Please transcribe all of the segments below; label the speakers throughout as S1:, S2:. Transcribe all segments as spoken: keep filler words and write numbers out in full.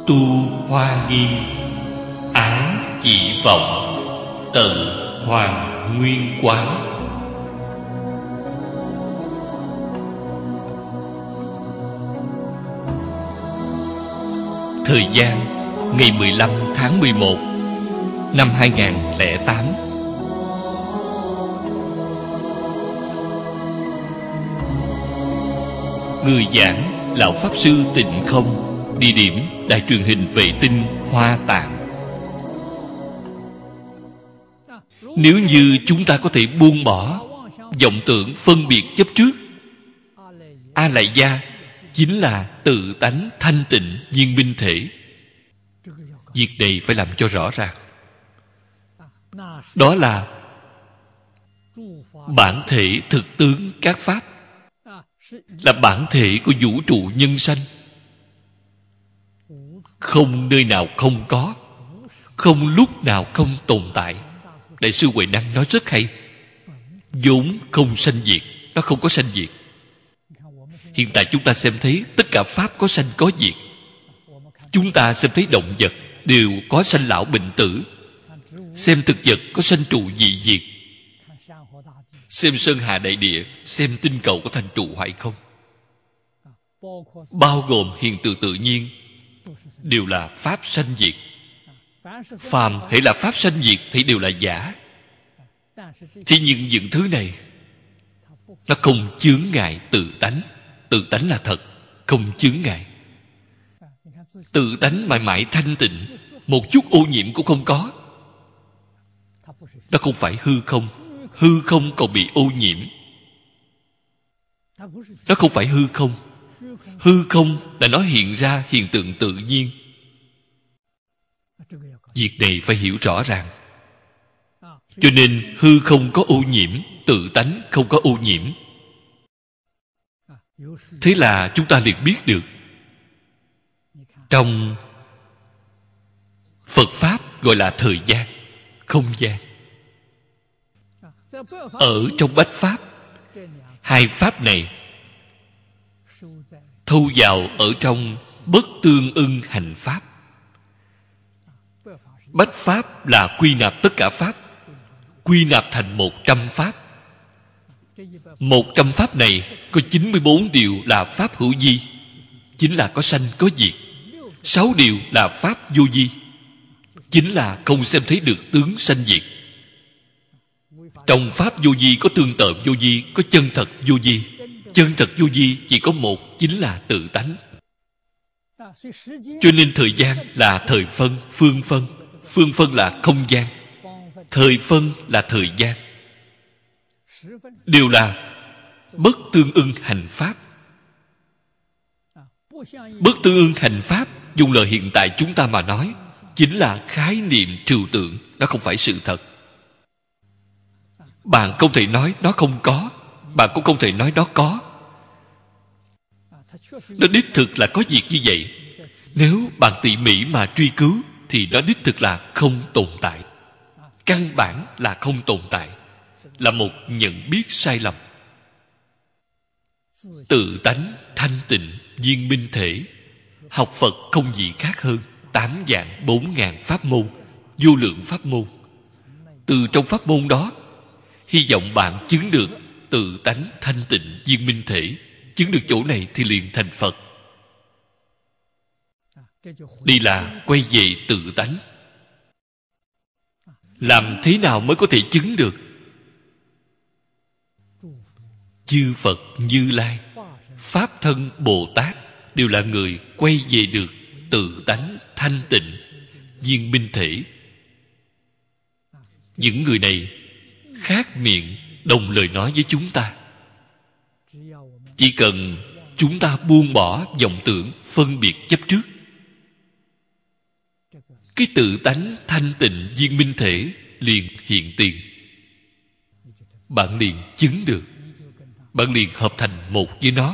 S1: Tu Hoa Nghiêm, Ái Chỉ Vọng, Tận Hoàng Nguyên Quán. Thời gian ngày mười lăm tháng mười một năm hai nghìn lẻ tám. Người giảng Lão Pháp Sư Tịnh Không. Địa điểm đài truyền hình vệ tinh Hoa Tạng. Nếu như chúng ta có thể buông bỏ vọng tưởng phân biệt chấp trước, A Lại Gia chính là tự tánh thanh tịnh viên minh thể. Việc này phải làm cho rõ ràng. Đó là bản thể thực tướng các pháp, là bản thể của vũ trụ nhân sanh. Không nơi nào không có, không lúc nào không tồn tại. Đại sư Huệ Năng nói rất hay: vốn không sanh diệt, nó không có sanh diệt. Hiện tại chúng ta xem thấy tất cả pháp có sanh có diệt. Chúng ta xem thấy động vật đều có sanh lão bệnh tử. Xem thực vật có sanh trụ dị diệt. Xem sơn hà đại địa, xem tinh cầu có thành trụ hay không, bao gồm hiện tượng tự nhiên, đều là pháp sanh diệt. Phàm hễ là pháp sanh diệt thì đều là giả. Thế nhưng những thứ này nó không chướng ngại tự tánh. Tự tánh là thật, không chướng ngại. Tự tánh mãi mãi thanh tịnh, một chút ô nhiễm cũng không có. Nó không phải hư không. Hư không còn bị ô nhiễm. Nó không phải hư không. Hư không là nó hiện ra hiện tượng tự nhiên. Việc này phải hiểu rõ ràng. Cho nên hư không có ô nhiễm, tự tánh không có ô nhiễm. Thế là chúng ta liền biết được, trong Phật Pháp gọi là thời gian, không gian. Ở trong Bách Pháp, hai Pháp này thâu vào ở trong bất tương ưng hành Pháp. Bách Pháp là quy nạp tất cả Pháp, quy nạp thành một trăm Pháp. Một trăm Pháp này có chín mươi bốn điều là Pháp hữu vi, chính là có sanh có diệt. Sáu điều là Pháp vô vi, chính là không xem thấy được tướng sanh diệt. Trong Pháp vô vi có tương tự vô vi, có chân thật vô vi. Chân thật vô vi chỉ có một, chính là tự tánh. Cho nên thời gian là thời phân, phương phân. Phương phân là không gian, thời phân là thời gian. Đều là bất tương ưng hành Pháp. Bất tương ưng hành Pháp, dùng lời hiện tại chúng ta mà nói, chính là khái niệm trừu tượng. Nó không phải sự thật. Bạn không thể nói nó không có, bạn cũng không thể nói nó có. Nó đích thực là có việc như vậy. Nếu bạn tỉ mỉ mà truy cứu thì nó đích thực là không tồn tại. Căn bản là không tồn tại, là một nhận biết sai lầm. Tự tánh thanh tịnh viên minh thể. Học Phật không gì khác hơn tám vạn bốn ngàn pháp môn, vô lượng pháp môn. Từ trong pháp môn đó, hy vọng bạn chứng được tự tánh thanh tịnh viên minh thể. Chứng được chỗ này thì liền thành Phật. Đây là quay về tự tánh. Làm thế nào mới có thể chứng được? Chư Phật Như Lai, Pháp Thân Bồ Tát đều là người quay về được tự tánh thanh tịnh viên minh thể. Những người này khác miệng đồng lời nói với chúng ta. Chỉ cần chúng ta buông bỏ vọng tưởng phân biệt chấp trước, cái tự tánh thanh tịnh viên minh thể liền hiện tiền. Bạn liền chứng được, bạn liền hợp thành một với nó.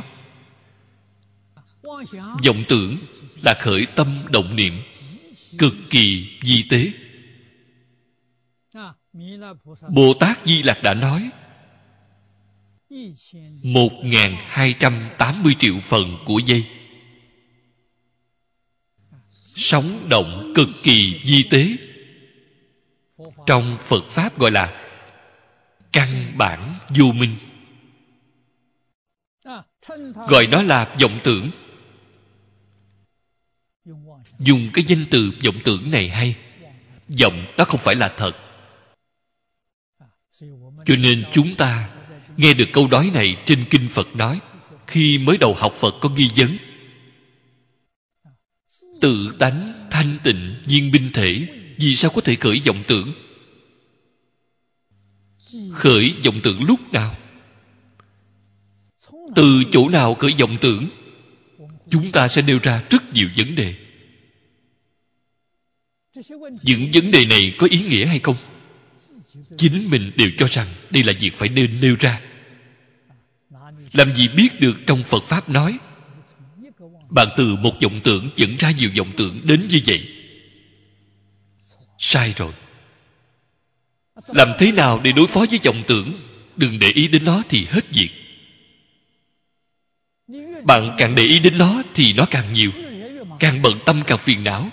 S1: Vọng tưởng là khởi tâm động niệm cực kỳ vi tế. Bồ Tát Di Lặc đã nói một nghìn hai trăm tám mươi triệu phần của giây. sống động, cực kỳ vi tế. Trong Phật Pháp gọi là căn bản vô minh. Gọi nó là vọng tưởng. Dùng cái danh từ vọng tưởng này hay. Vọng đó không phải là thật. Cho nên chúng ta nghe được câu nói này trên kinh Phật nói, khi mới đầu học Phật có nghi vấn. Tự tánh thanh tịnh viên minh thể, vì sao có thể khởi vọng tưởng? Khởi vọng tưởng lúc nào? Từ chỗ nào khởi vọng tưởng? Chúng ta sẽ nêu ra rất nhiều vấn đề. Những vấn đề này có ý nghĩa hay không? Chính mình đều cho rằng đây là việc phải nên nêu ra. Làm gì biết được trong Phật Pháp nói bạn từ một vọng tưởng dẫn ra nhiều vọng tưởng đến như vậy? Sai rồi. Làm thế nào để đối phó với vọng tưởng? Đừng để ý đến nó thì hết việc. Bạn càng để ý đến nó thì nó càng nhiều, càng bận tâm càng phiền não.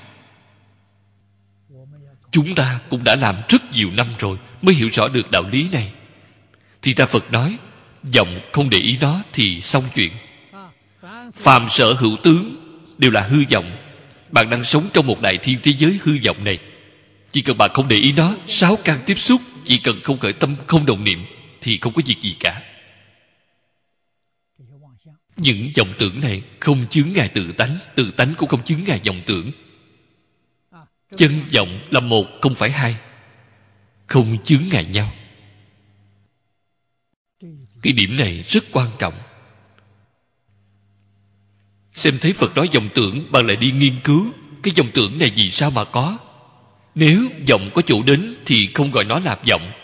S1: Chúng ta cũng đã làm rất nhiều năm rồi mới hiểu rõ được đạo lý này. Thì ra Phật nói vọng không để ý nó thì xong chuyện. Phàm sở hữu tướng đều là hư vọng. Bạn đang sống trong một đại thiên thế giới hư vọng này. Chỉ cần bạn không để ý nó, sáu căn tiếp xúc, chỉ cần không khởi tâm, không động niệm thì không có việc gì cả. Những vọng tưởng này không chướng ngại tự tánh, tự tánh cũng không chướng ngại vọng tưởng. Chân vọng là một, không phải hai, không chướng ngại nhau. Cái điểm này rất quan trọng. Xem thấy Phật nói vọng tưởng, bạn lại đi nghiên cứu cái vọng tưởng này vì sao mà có. Nếu vọng có chỗ đến thì không gọi nó là vọng.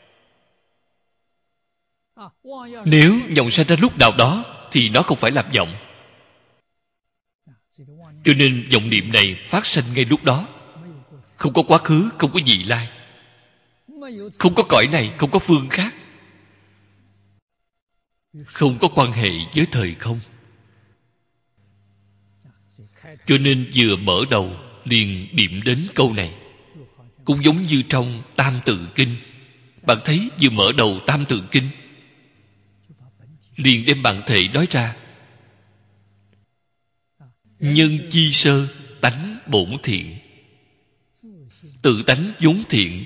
S1: Nếu vọng sanh ra lúc nào đó thì nó không phải là vọng. Cho nên vọng niệm này phát sanh ngay lúc đó. Không có quá khứ, không có vị lai, không có cõi này, không có phương khác, không có quan hệ với thời không. Cho nên vừa mở đầu liền điểm đến câu này. Cũng giống như trong Tam Tự Kinh. Bạn thấy vừa mở đầu Tam Tự Kinh liền đem bản thể nói ra. Nhân chi sơ tánh bổn thiện. Tự tánh vốn thiện.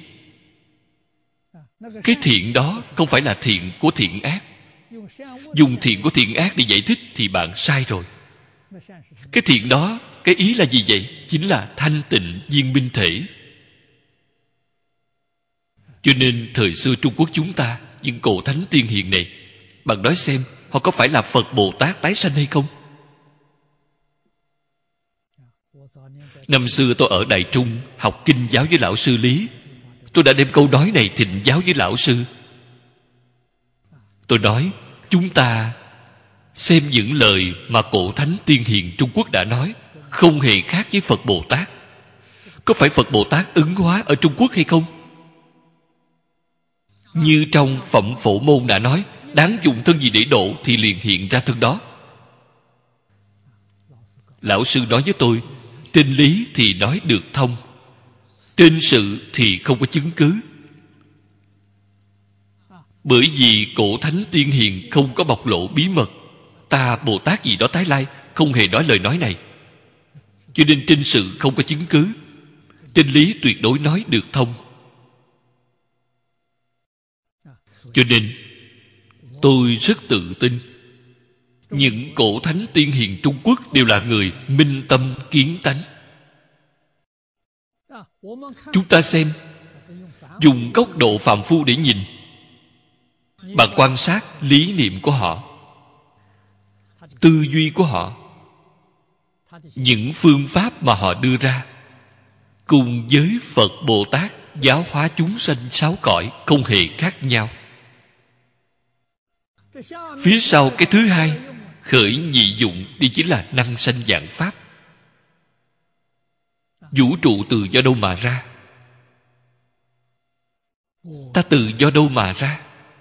S1: Cái thiện đó không phải là thiện của thiện ác. Dùng thiện của thiện ác để giải thích thì bạn sai rồi. Cái thiện đó, cái ý là gì vậy? Chính là thanh tịnh viên minh thể. Cho nên thời xưa Trung Quốc chúng ta, những cổ thánh tiên hiền này, bạn nói xem họ có phải là Phật Bồ Tát tái sanh hay không? Năm xưa tôi ở Đại Trung học kinh giáo với lão sư Lý. Tôi đã đem câu nói này thịnh giáo với lão sư. Tôi nói chúng ta xem những lời mà cổ thánh tiên hiền Trung Quốc đã nói không hề khác với Phật Bồ Tát. Có phải Phật Bồ Tát ứng hóa ở Trung Quốc hay không? Như trong Phẩm Phổ Môn đã nói, đáng dùng thân gì để độ thì liền hiện ra thân đó. Lão sư nói với tôi, trên lý thì nói được thông, trên sự thì không có chứng cứ. Bởi vì cổ thánh tiên hiền không có bộc lộ bí mật. Ta Bồ Tát gì đó tái lai không hề nói lời nói này. Cho nên trên sự không có chứng cứ, trên lý tuyệt đối nói được thông. Cho nên tôi rất tự tin những cổ thánh tiên hiền Trung Quốc đều là người minh tâm kiến tánh. Chúng ta xem, dùng góc độ phàm phu để nhìn, bạn quan sát lý niệm của họ, tư duy của họ, những phương pháp mà họ đưa ra, cùng với Phật Bồ Tát giáo hóa chúng sanh sáu cõi không hề khác nhau. Phía sau cái thứ hai, khởi nhị dụng, đi chính là năng sanh vạn pháp. Vũ trụ từ do đâu mà ra? Ta từ do đâu mà ra?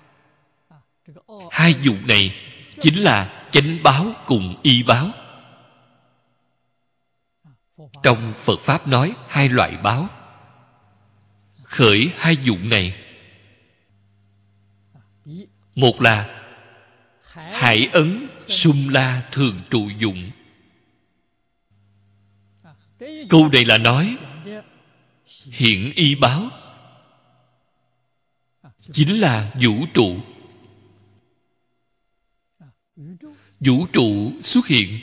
S1: Hai dụng này chính là chánh báo cùng y báo. Trong Phật Pháp nói hai loại báo. Khởi hai dụng này. Một là hải ấn sum la thường trụ dụng. Câu này là nói hiển y báo, chính là vũ trụ. Vũ trụ xuất hiện.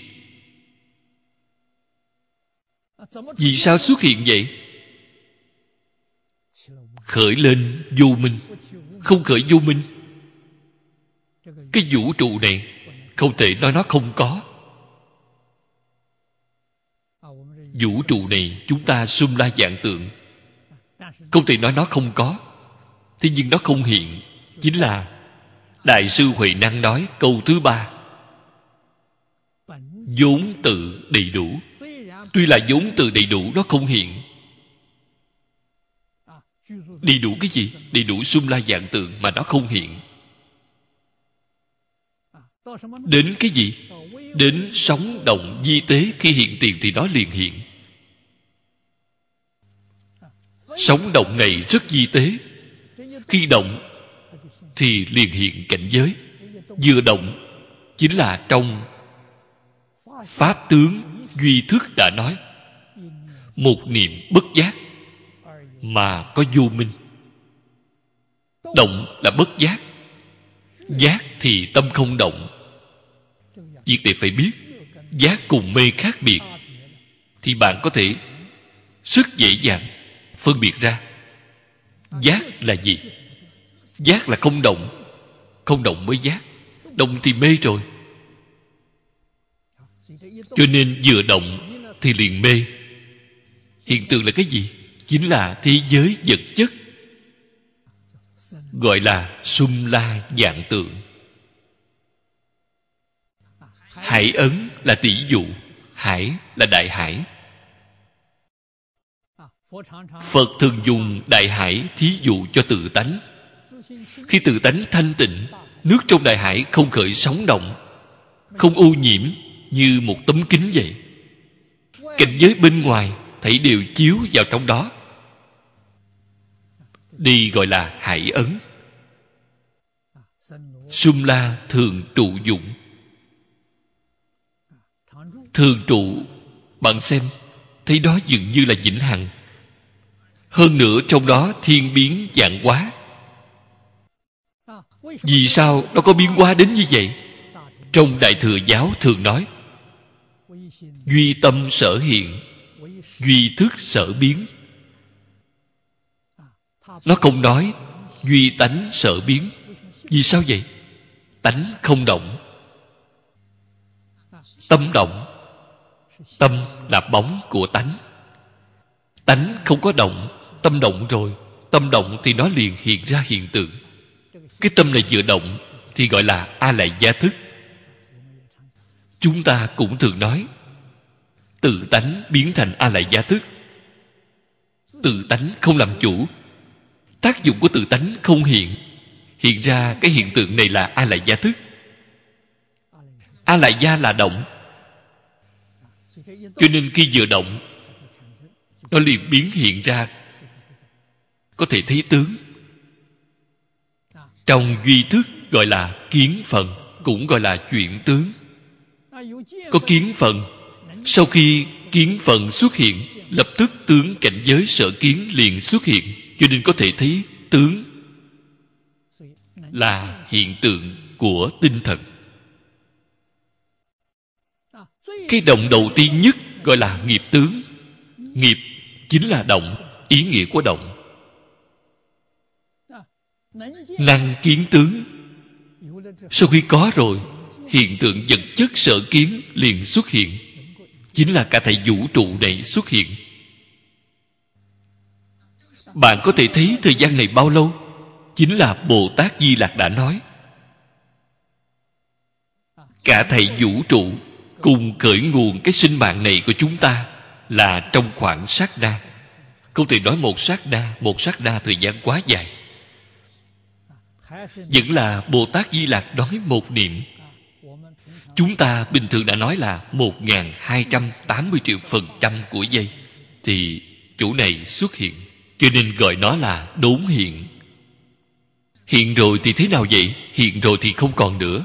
S1: Vì sao xuất hiện vậy? Khởi lên vô minh. Không khởi vô minh, cái vũ trụ này không thể nói nó không có. Vũ trụ này chúng ta sum la vạn tượng, không thể nói nó không có. Thế nhưng nó không hiện. Chính là Đại sư Huệ Năng nói câu thứ ba, vốn tự đầy đủ. Tuy là vốn tự đầy đủ, nó không hiện. Đầy đủ cái gì? Đầy đủ sum la vạn tượng mà nó không hiện. Đến cái gì? Đến sống động vi tế, khi hiện tiền thì nó liền hiện. Sống động này rất vi tế. Khi động thì liền hiện cảnh giới. Vừa động chính là trong Pháp tướng duy thức đã nói, một niệm bất giác mà có vô minh. Động là bất giác, giác thì tâm không động. Việc này phải biết, giác cùng mê khác biệt, thì bạn có thể rất dễ dàng phân biệt ra. Giác là gì? Giác là không động. Không động mới giác. Động thì mê rồi. Cho nên vừa động thì liền mê. Hiện tượng là cái gì? Chính là thế giới vật chất, gọi là sum la vạn tượng. Hải ấn là tỷ dụ. Hải là đại hải. Phật thường dùng đại hải thí dụ cho tự tánh. Khi tự tánh thanh tịnh, nước trong đại hải không khởi sóng động, không ô nhiễm, như một tấm kính vậy. Cảnh giới bên ngoài thảy đều chiếu vào trong đó. Đi gọi là hải ấn. Sum la thường trụ dụng. Thường trụ, bạn xem, thấy đó dường như là vĩnh hằng. Hơn nữa trong đó thiên biến vạn hóa. Vì sao nó có biến hóa đến như vậy? Trong Đại Thừa Giáo thường nói duy tâm sở hiện, duy thức sở biến. Nó không nói duy tánh sở biến. Vì sao vậy? Tánh không động, tâm động. Tâm là bóng của tánh. Tánh không có động, tâm động rồi. Tâm động thì nó liền hiện ra hiện tượng. Cái tâm này vừa động thì gọi là A Lại Gia thức. Chúng ta cũng thường nói tự tánh biến thành A Lại Gia thức. Tự tánh không làm chủ, tác dụng của tự tánh không hiện, hiện ra cái hiện tượng này là A Lại Gia thức. A Lại Gia là động, cho nên khi vừa động nó liền biến hiện ra, có thể thấy tướng. Trong duy thức gọi là kiến phần, cũng gọi là chuyển tướng. Có kiến phần, sau khi kiến phần xuất hiện, lập tức tướng cảnh giới sở kiến liền xuất hiện, cho nên có thể thấy tướng là hiện tượng của tinh thần. Cái động đầu tiên nhất gọi là nghiệp tướng. Nghiệp chính là động, ý nghĩa của động. Năng kiến tướng, sau khi có rồi, hiện tượng vật chất sở kiến liền xuất hiện, chính là cả thảy vũ trụ này xuất hiện. Bạn có thể thấy thời gian này bao lâu? Chính là Bồ Tát Di Lặc đã nói, cả thảy vũ trụ cùng khởi nguồn cái sinh mạng này của chúng ta là trong khoảng sát na. Không thể nói một sát na, một sát na thời gian quá dài. Vẫn là Bồ Tát Di Lặc nói một niệm. chúng ta bình thường đã nói là một nghìn hai trăm tám mươi triệu phần trăm của giây, thì chỗ này xuất hiện, cho nên gọi nó là đốn hiện. Hiện rồi thì thế nào vậy? Hiện rồi thì không còn nữa.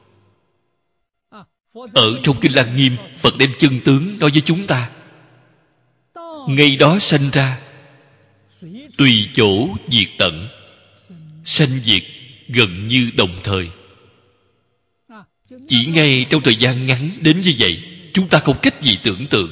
S1: Ở trong Kinh Lăng Nghiêm, Phật đem chân tướng nói với chúng ta. Ngay đó sanh ra, tùy chỗ diệt tận. Sanh diệt gần như đồng thời. Chỉ ngay trong thời gian ngắn đến như vậy, chúng ta không cách gì tưởng tượng.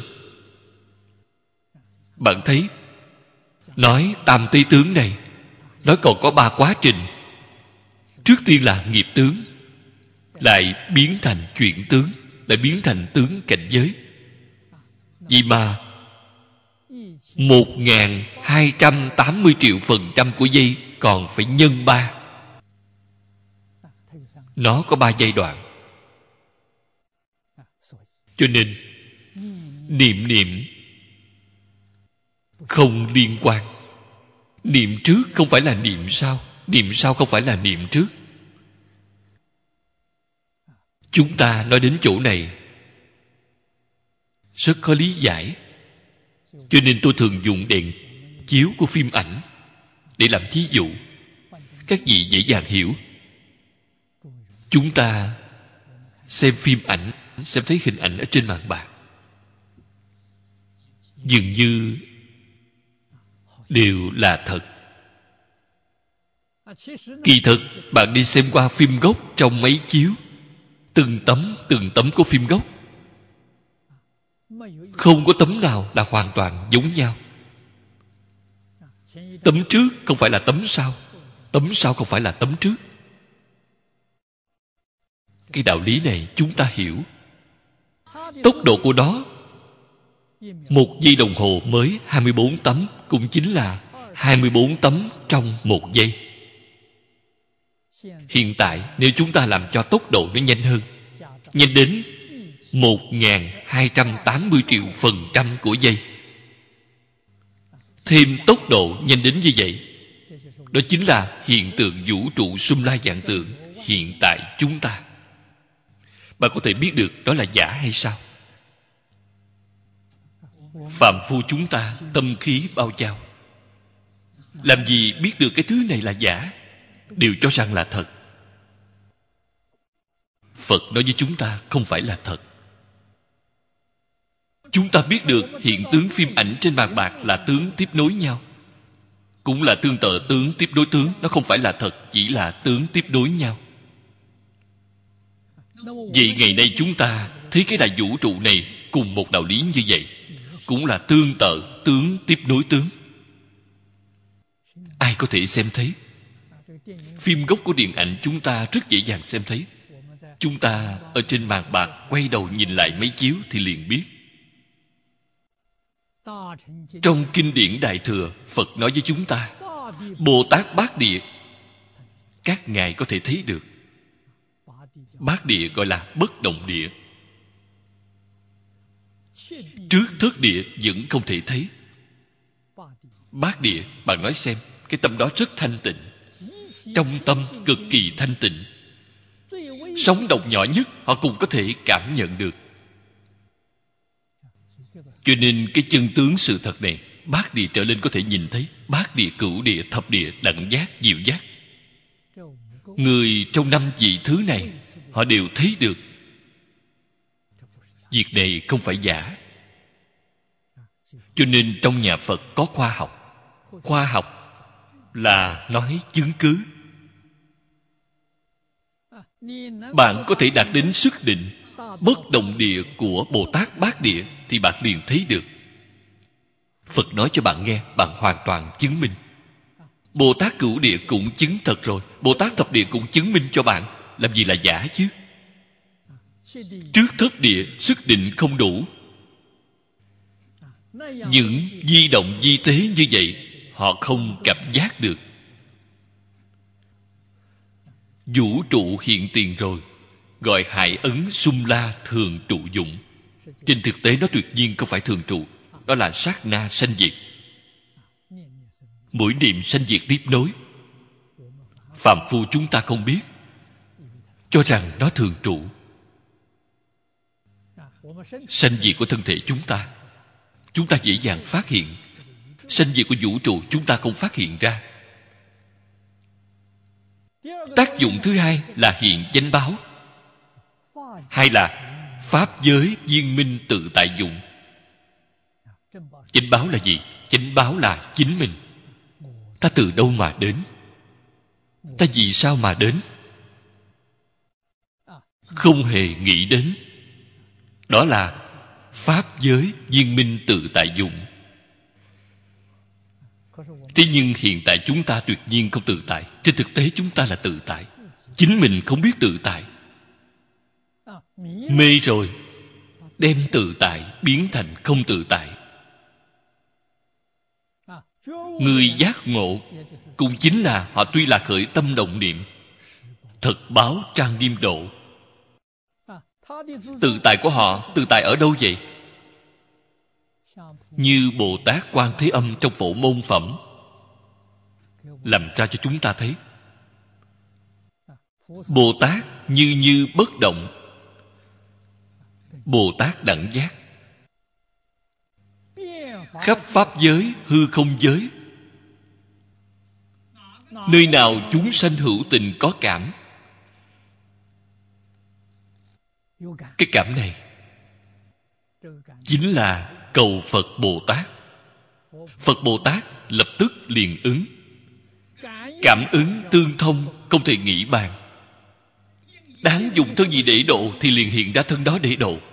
S1: Bạn thấy, nói tam tế tướng này, nói còn có ba quá trình. Trước tiên là nghiệp tướng, lại biến thành chuyển tướng, lại biến thành tướng cảnh giới. Vì mà một nghìn hai trăm tám mươi triệu phần trăm của giây còn phải nhân ba. Nó có ba giai đoạn. Cho nên niệm niệm không liên quan. Niệm trước không phải là niệm sau, niệm sau không phải là niệm trước. Chúng ta nói đến chỗ này rất khó lý giải, cho nên tôi thường dùng đèn chiếu của phim ảnh để làm thí dụ, các vị dễ dàng hiểu. Chúng ta xem phim ảnh, xem thấy hình ảnh ở trên màn bạc, dường như đều là thật. Kỳ thực bạn đi xem qua phim gốc trong máy chiếu, từng tấm từng tấm của phim gốc, không có tấm nào là hoàn toàn giống nhau. Tấm trước không phải là tấm sau, tấm sau không phải là tấm trước. Cái đạo lý này chúng ta hiểu. Tốc độ của nó, một giây đồng hồ mới hai mươi bốn tấm, cũng chính là hai mươi bốn tấm trong một giây. Hiện tại nếu chúng ta làm cho tốc độ nó nhanh hơn, nhanh đến một nghìn hai trăm tám mươi triệu phần trăm của giây, thêm tốc độ nhanh đến như vậy, đó chính là hiện tượng vũ trụ Xung La Vạn Tượng hiện tại chúng ta. Bạn có thể biết được đó là giả hay sao? Phàm phu chúng ta tâm khí bao trao, làm gì biết được cái thứ này là giả, đều cho rằng là thật. Phật nói với chúng ta không phải là thật. Chúng ta biết được hiện tướng phim ảnh trên màn bạc là tướng tiếp nối nhau, cũng là tương tự tướng tiếp nối tướng. Nó không phải là thật, chỉ là tướng tiếp nối nhau. Vậy ngày nay chúng ta thấy cái đại vũ trụ này cùng một đạo lý như vậy, cũng là tương tự tướng tiếp nối tướng. Ai có thể xem thấy? Phim gốc của điện ảnh chúng ta rất dễ dàng xem thấy. Chúng ta ở trên màn bạc quay đầu nhìn lại máy chiếu thì liền biết. Trong kinh điển Đại Thừa, Phật nói với chúng ta, Bồ Tát Bát Địa, các ngài có thể thấy được. Bát địa gọi là bất động địa. Trước thất địa vẫn không thể thấy. Bát địa, bạn nói xem, cái tâm đó rất thanh tịnh, trong tâm cực kỳ thanh tịnh. Sóng động nhỏ nhất họ cũng có thể cảm nhận được. Cho nên cái chân tướng sự thật này, bát địa trở lên có thể nhìn thấy. Bát địa, cửu địa, thập địa, đẳng giác, diệu giác. Người trong năm vị thứ này họ đều thấy được. Việc này không phải giả. Cho nên trong nhà Phật có khoa học. Khoa học là nói chứng cứ. Bạn có thể đạt đến sức định bất động địa của Bồ Tát Bát Địa thì bạn liền thấy được. Phật nói cho bạn nghe, bạn hoàn toàn chứng minh. Bồ Tát Cửu Địa cũng chứng thật rồi, Bồ Tát Thập Địa cũng chứng minh cho bạn. Làm gì là giả chứ? Trước thất địa sức định không đủ. Những di động di tế như vậy họ không cảm giác được. Vũ trụ hiện tiền rồi, gọi hải ấn Xung La thường trụ dụng. Trên thực tế nó tuyệt nhiên không phải thường trụ, đó là sát na sanh diệt. Mỗi niệm sanh diệt tiếp nối. Phàm phu chúng ta không biết, cho rằng nó thường trụ. Sanh diệt của thân thể chúng ta, chúng ta dễ dàng phát hiện. Sanh diệt của vũ trụ chúng ta không phát hiện ra. Tác dụng thứ hai là hiện chánh báo, hay là pháp giới viên minh tự tại dụng. Chánh báo là gì? Chánh báo là chính mình. Ta từ đâu mà đến? Ta vì sao mà đến? Không hề nghĩ đến. Đó là pháp giới viên minh tự tại dụng. Thế nhưng hiện tại chúng ta tuyệt nhiên không tự tại. Trên thực tế chúng ta là tự tại. Chính mình không biết tự tại. Mê rồi, đem tự tại biến thành không tự tại. Người giác ngộ cũng chính là họ tuy là khởi tâm động niệm, thật báo trang nghiêm độ. Tự tại của họ, tự tại ở đâu vậy? Như Bồ Tát Quan Thế Âm trong Phổ Môn Phẩm làm ra cho chúng ta thấy. Bồ Tát như như bất động, Bồ Tát đẳng giác, khắp pháp giới hư không giới, nơi nào chúng sanh hữu tình có cảm. Cái cảm này chính là cầu Phật Bồ Tát. Phật Bồ Tát lập tức liền ứng. Cảm ứng tương thông, không thể nghĩ bàn. Đáng dùng thân gì để độ thì liền hiện ra thân đó để độ.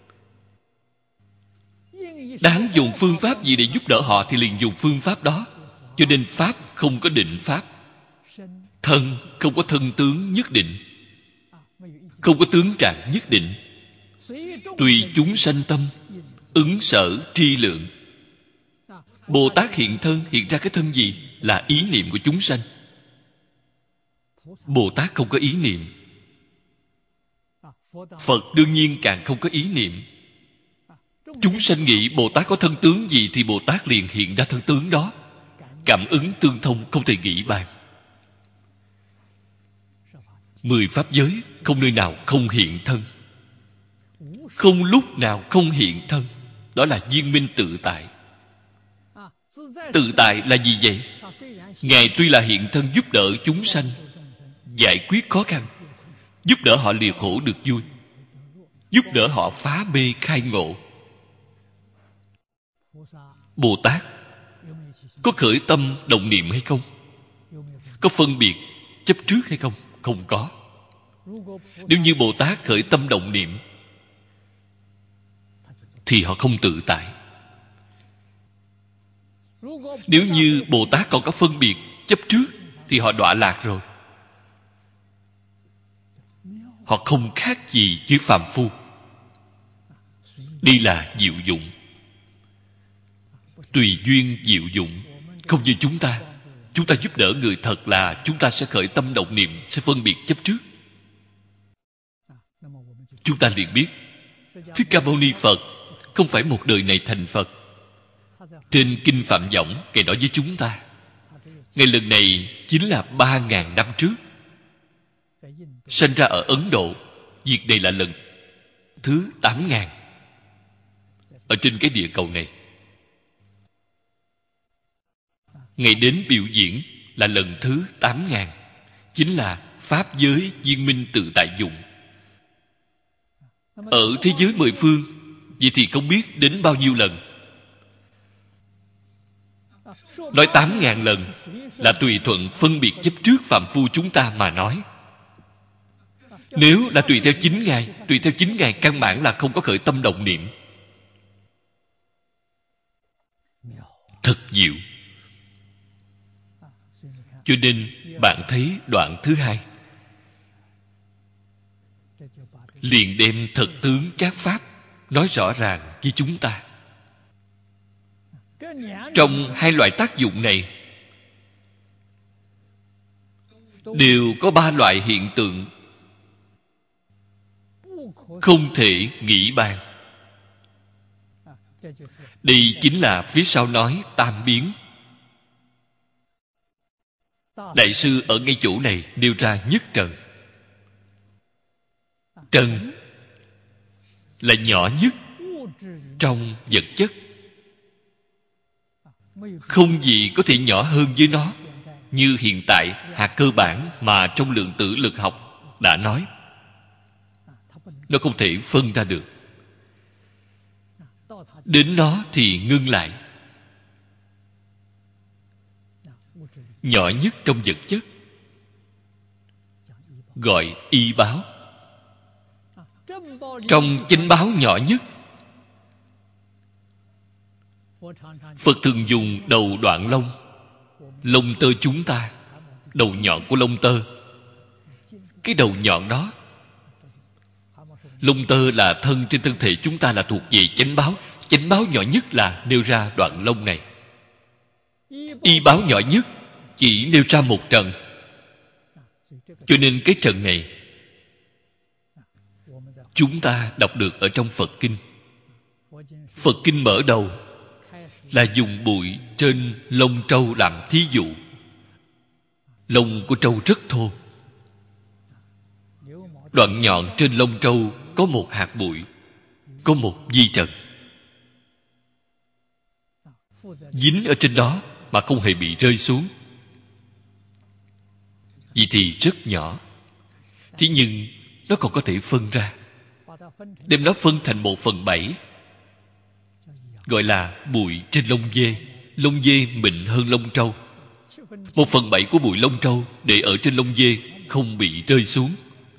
S1: Đáng dùng phương pháp gì để giúp đỡ họ thì liền dùng phương pháp đó. Cho nên pháp không có định pháp, thân không có thân tướng nhất định, không có tướng trạng nhất định. Tùy chúng sanh tâm, ứng sở tri lượng. Bồ Tát hiện thân, hiện ra cái thân gì? Là ý niệm của chúng sanh. Bồ Tát không có ý niệm. Phật đương nhiên càng không có ý niệm. Chúng sanh nghĩ Bồ Tát có thân tướng gì thì Bồ Tát liền hiện ra thân tướng đó. Cảm ứng tương thông, không thể nghĩ bàn. Mười pháp giới không nơi nào không hiện thân, không lúc nào không hiện thân. Đó là viên minh tự tại. Tự tại là gì vậy? Ngài tuy là hiện thân giúp đỡ chúng sanh giải quyết khó khăn, giúp đỡ họ lìa khổ được vui, giúp đỡ họ phá mê khai ngộ. Bồ Tát có khởi tâm động niệm hay không? Có phân biệt chấp trước hay không? Không có. Nếu như Bồ Tát khởi tâm động niệm thì họ không tự tại. Nếu như Bồ Tát còn có phân biệt chấp trước thì họ đọa lạc rồi. Họ không khác gì với phàm phu. Đây là diệu dụng. Tùy duyên diệu dụng. Không như chúng ta. Chúng ta giúp đỡ người thật là chúng ta sẽ khởi tâm động niệm, sẽ phân biệt chấp trước. Chúng ta liền biết Thích Ca Mâu Ni Phật không phải một đời này thành Phật. Trên Kinh Phạm Võng Ngài nói với chúng ta, Ngài lần này chính là ba ngàn năm trước, sanh ra ở Ấn Độ. Việc này là lần thứ tám ngàn ở trên cái địa cầu này. Ngài đến biểu diễn là lần thứ tám ngàn, chính là pháp giới viên minh tự tại dụng. Ở thế giới mười phương, vậy thì không biết đến bao nhiêu lần. Nói tám ngàn lần là tùy thuận phân biệt chấp trước phạm phu chúng ta mà nói. Nếu là tùy theo chín ngày, tùy theo chín ngày căn bản là không có khởi tâm động niệm. Thật diệu. Cho nên bạn thấy đoạn thứ hai liền đem thật tướng các pháp nói rõ ràng với chúng ta. Trong hai loại tác dụng này đều có ba loại hiện tượng không thể nghĩ bàn. Đây chính là phía sau nói tam biến. Đại sư ở ngay chỗ này nêu ra nhất trần. Trần là nhỏ nhất trong vật chất. Không gì có thể nhỏ hơn với nó. Như hiện tại hạt cơ bản mà trong lượng tử lực học đã nói, nó không thể phân ra được. Đến nó thì ngưng lại. Nhỏ nhất trong vật chất gọi y báo. Trong chánh báo nhỏ nhất, Phật thường dùng đầu đoạn lông, lông tơ chúng ta, đầu nhọn của lông tơ. Cái đầu nhọn đó, lông tơ là thân trên thân thể chúng ta, là thuộc về chánh báo. Chánh báo nhỏ nhất là nêu ra đoạn lông này. Y báo nhỏ nhất chỉ nêu ra một trần. Cho nên cái trần này chúng ta đọc được ở trong Phật Kinh. Phật Kinh mở đầu là dùng bụi trên lông trâu làm thí dụ. Lông của trâu rất thô. Đoạn nhọn trên lông trâu có một hạt bụi, có một vi trần dính ở trên đó mà không hề bị rơi xuống. Vì thì rất nhỏ. Thế nhưng nó còn có thể phân ra, đem nó phân thành một phần bảy, gọi là bụi trên lông dê. Lông dê mịn hơn lông trâu. Một phần bảy của bụi lông trâu để ở trên lông dê không bị rơi xuống.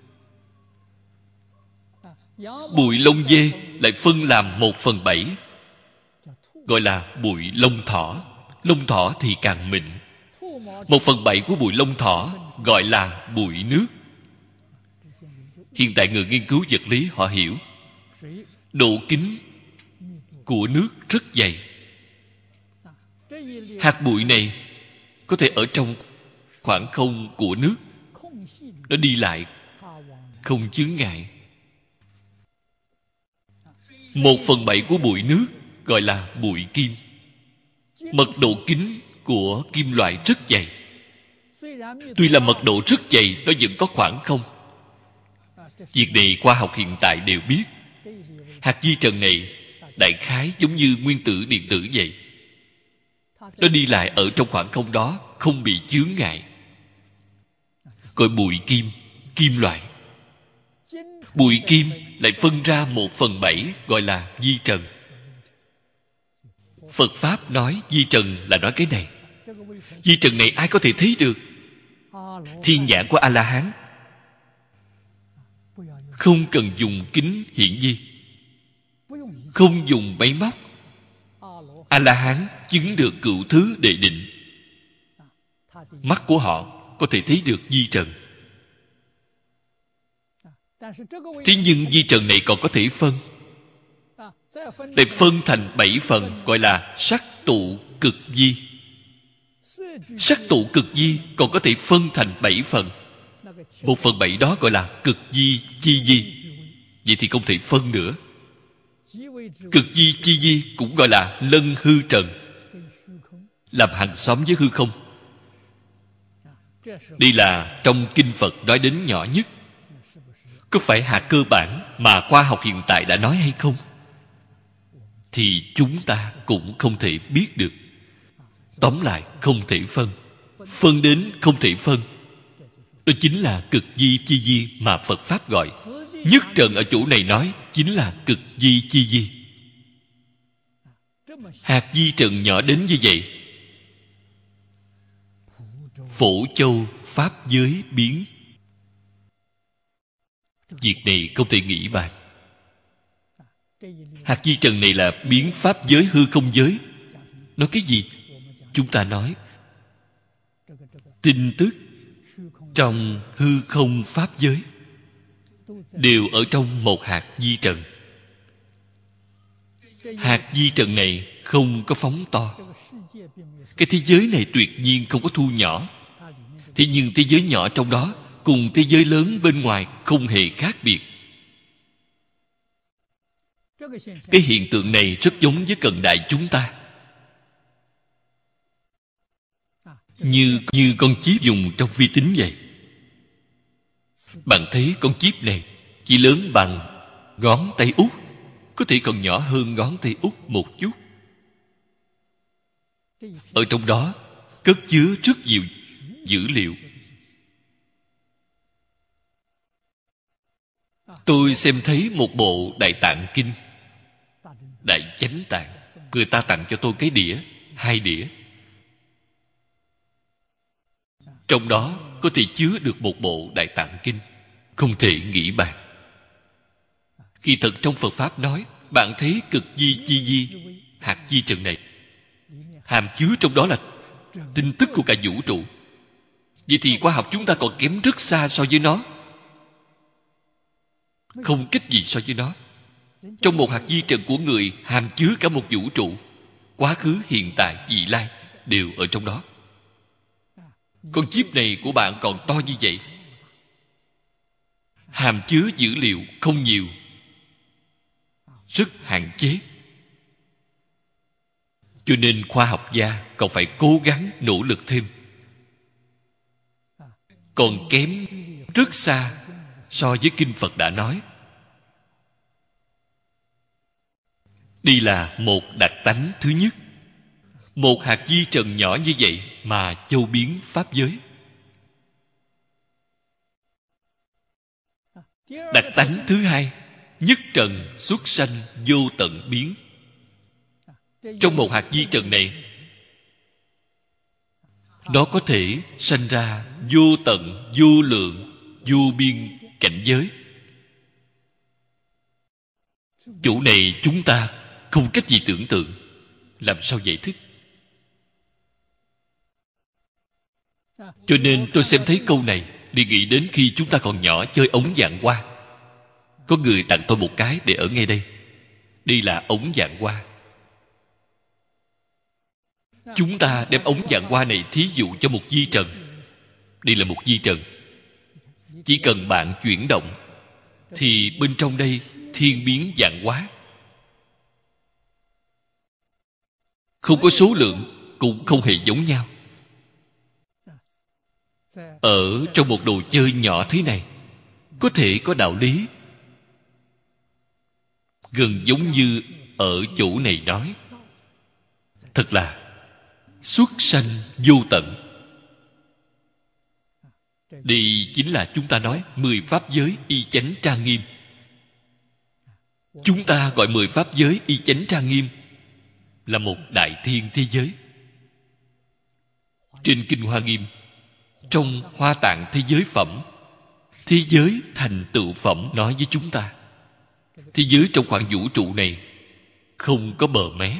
S1: Bụi lông dê lại phân làm một phần bảy, gọi là bụi lông thỏ. Lông thỏ thì càng mịn. Một phần bảy của bụi lông thỏ gọi là bụi nước. Hiện tại người nghiên cứu vật lý họ hiểu độ kính của nước rất dày. Hạt bụi này có thể ở trong khoảng không của nước, nó đi lại không chướng ngại. Một phần bảy của bụi nước gọi là bụi kim. Mật độ kính của kim loại rất dày. Tuy là mật độ rất dày, nó vẫn có khoảng không. Việc này khoa học hiện tại đều biết. Hạt vi trần này đại khái giống như nguyên tử điện tử vậy. Nó đi lại ở trong khoảng không đó, không bị chướng ngại. Gọi bụi kim, kim loại. Bụi kim lại phân ra một phần bảy, gọi là vi trần. Phật Pháp nói vi trần là nói cái này. Vi trần này ai có thể thấy được? Thiên nhãn của A-la-hán. Không cần dùng kính hiển vi, không dùng máy móc, A-la-hán chứng được cửu thứ đệ định. Mắt của họ có thể thấy được vi trần. Thế nhưng vi trần này còn có thể phân. Để phân thành bảy phần, gọi là sắc tụ cực vi. Sắc tụ cực vi còn có thể phân thành bảy phần. Một phần bảy đó gọi là cực vi chi vi. Vậy thì không thể phân nữa. Cực vi chi vi cũng gọi là lân hư trần, làm hàng xóm với hư không. Đây là trong kinh Phật nói đến nhỏ nhất. Có phải hạt cơ bản mà khoa học hiện tại đã nói hay không? Thì chúng ta cũng không thể biết được. Tóm lại không thể phân. Phân đến không thể phân. Đó chính là cực vi chi vi mà Phật Pháp gọi. Nhất trần ở chỗ này nói chính là cực vi chi vi. Hạt vi trần nhỏ đến như vậy. Phổ châu pháp giới biến. Việc này không thể nghĩ bàn. Hạt vi trần này là biến pháp giới hư không giới. Nói cái gì? Chúng ta nói tin tức trong hư không pháp giới đều ở trong một hạt vi trần. Hạt vi trần này không có phóng to. Cái thế giới này tuyệt nhiên không có thu nhỏ. Thế nhưng thế giới nhỏ trong đó cùng thế giới lớn bên ngoài không hề khác biệt. Cái hiện tượng này rất giống với cận đại chúng ta. Như, như con chip dùng trong vi tính vậy. Bạn thấy con chip này chỉ lớn bằng ngón tay út, có thể còn nhỏ hơn ngón tay út một chút. Ở trong đó cất chứa rất nhiều dữ liệu. Tôi xem thấy một bộ Đại Tạng Kinh, Đại Chánh Tạng, người ta tặng cho tôi cái đĩa, hai đĩa. Trong đó có thể chứa được một bộ Đại Tạng Kinh, không thể nghĩ bàn. Kỳ thực trong Phật Pháp nói, bạn thấy cực di chi di, hạt di trần này, hàm chứa trong đó là tin tức của cả vũ trụ. Vậy thì khoa học chúng ta còn kém rất xa so với nó, không cách gì so với nó. Trong một hạt di trần của người hàm chứa cả một vũ trụ, quá khứ, hiện tại, vị lai đều ở trong đó. Con chip này của bạn còn to như vậy, hàm chứa dữ liệu không nhiều, rất hạn chế. Cho nên khoa học gia còn phải cố gắng nỗ lực thêm, còn kém rất xa so với kinh Phật đã nói. Đây là một đặc tánh thứ nhất. Một hạt di trần nhỏ như vậy mà châu biến pháp giới. Đặc tánh thứ hai, nhất trần xuất sanh vô tận biến. Trong một hạt di trần này, nó có thể sanh ra vô tận, vô lượng, vô biên cảnh giới. Chỗ này chúng ta không cách gì tưởng tượng, làm sao giải thích. Cho nên tôi xem thấy câu này đi nghĩ đến khi chúng ta còn nhỏ chơi ống vạn hoa. Có người tặng tôi một cái để ở ngay đây. Đây là ống vạn hoa. Chúng ta đem ống vạn hoa này thí dụ cho một di trần. Đây là một di trần. Chỉ cần bạn chuyển động thì bên trong đây thiên biến vạn hóa. Không có số lượng, cũng không hề giống nhau. Ở trong một đồ chơi nhỏ thế này có thể có đạo lý, gần giống như ở chỗ này nói. Thật là xuất sanh vô tận. Đây chính là chúng ta nói mười pháp giới y chánh trang nghiêm. Chúng ta gọi mười pháp giới y chánh trang nghiêm là một đại thiên thế giới. Trên Kinh Hoa Nghiêm, trong Hoa Tạng thế giới phẩm, thế giới thành tựu phẩm nói với chúng ta, thế giới trong khoảng vũ trụ này không có bờ mé,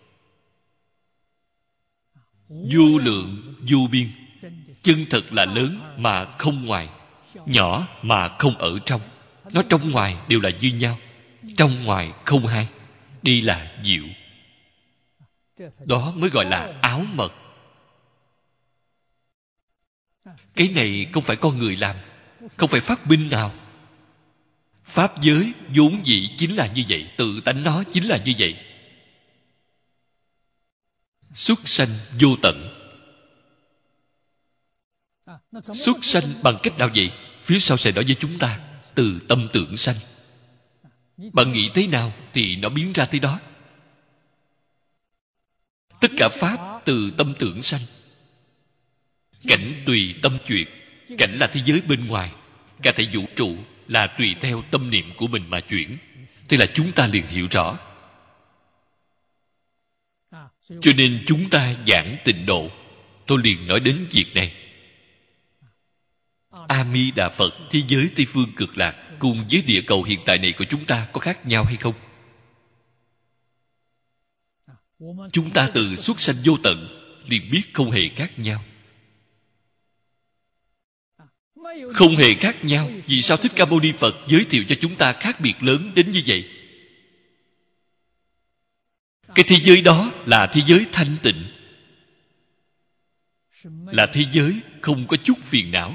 S1: vô lượng vô biên, chân thật là lớn mà không ngoài, nhỏ mà không ở trong. Nó trong ngoài đều là như nhau, trong ngoài không hai. Đây là diệu. Đó mới gọi là áo mật. Cái này không phải con người làm, không phải phát minh nào. Pháp giới vốn dĩ chính là như vậy, tự tánh nó chính là như vậy. Xuất sanh vô tận. Xuất sanh bằng cách nào vậy? Phía sau sẽ nói với chúng ta, từ tâm tưởng sanh. Bạn nghĩ thế nào thì nó biến ra thế đó. Tất cả pháp từ tâm tưởng sanh. Cảnh tùy tâm chuyển. Cảnh là thế giới bên ngoài, cả thể vũ trụ là tùy theo tâm niệm của mình mà chuyển. Thế là chúng ta liền hiểu rõ. Cho nên chúng ta giảng tịnh độ, tôi liền nói đến việc này. A Di Đà Phật, thế giới Tây Phương Cực Lạc cùng với địa cầu hiện tại này của chúng ta có khác nhau hay không? Chúng ta từ xuất sanh vô tận liền biết không hề khác nhau. Không hề khác nhau. Vì sao Thích Ca Mâu Ni Phật giới thiệu cho chúng ta khác biệt lớn đến như vậy? Cái thế giới đó là thế giới thanh tịnh, là thế giới không có chút phiền não.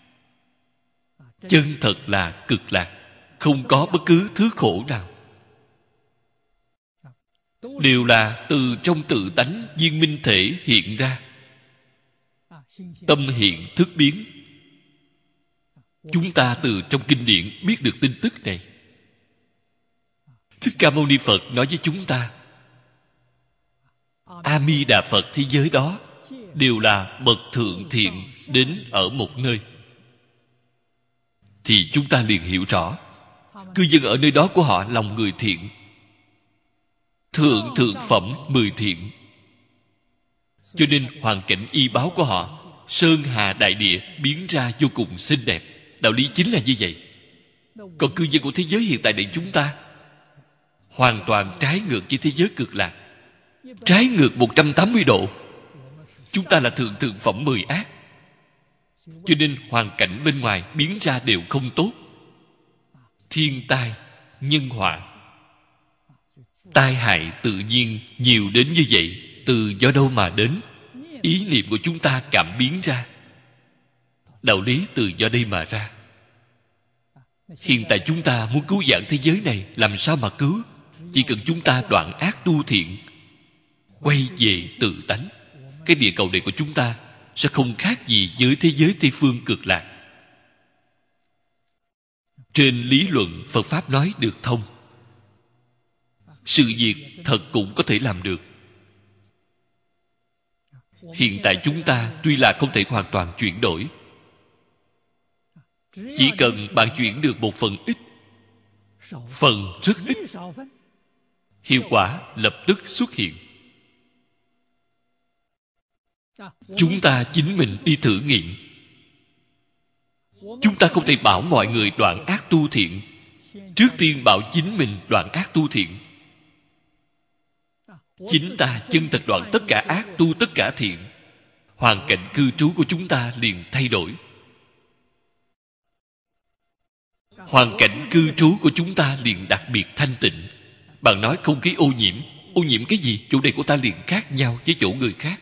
S1: Chân thật là cực lạc, không có bất cứ thứ khổ nào. Đều là từ trong tự tánh viên minh thể hiện ra. Tâm hiện thức biến. Chúng ta từ trong kinh điển biết được tin tức này. Thích Ca Mâu Ni Phật nói với chúng ta, A Di Đà Phật thế giới đó đều là bậc thượng thiện đến ở một nơi, thì chúng ta liền hiểu rõ cư dân ở nơi đó của họ lòng người thiện, thượng thượng phẩm mười thiện, cho nên hoàn cảnh y báo của họ sơn hà đại địa biến ra vô cùng xinh đẹp. Đạo lý chính là như vậy. Còn cư dân của thế giới hiện tại này chúng ta hoàn toàn trái ngược với thế giới cực lạc, trái ngược một trăm tám mươi độ. Chúng ta là thượng thượng phẩm mười ác, cho nên hoàn cảnh bên ngoài biến ra đều không tốt. Thiên tai, nhân họa, tai hại tự nhiên nhiều đến như vậy. Từ do đâu mà đến? Ý niệm của chúng ta cảm biến ra. Đạo lý từ do đây mà ra. Hiện tại chúng ta muốn cứu vãn thế giới này, làm sao mà cứu? Chỉ cần chúng ta đoạn ác tu thiện, quay về tự tánh, cái địa cầu này của chúng ta sẽ không khác gì với thế giới Tây Phương cực lạc. Trên lý luận Phật Pháp nói được thông, sự việc thật cũng có thể làm được. Hiện tại chúng ta tuy là không thể hoàn toàn chuyển đổi, chỉ cần bạn chuyển được một phần ít, phần rất ít, hiệu quả lập tức xuất hiện. Chúng ta chính mình đi thử nghiệm. Chúng ta không thể bảo mọi người đoạn ác tu thiện, trước tiên bảo chính mình đoạn ác tu thiện. Chính ta chân thật đoạn tất cả ác, tu tất cả thiện, hoàn cảnh cư trú của chúng ta liền thay đổi. Hoàn cảnh cư trú của chúng ta liền đặc biệt thanh tịnh. Bạn nói không khí ô nhiễm, ô nhiễm cái gì? Chỗ này của ta liền khác nhau với chỗ người khác.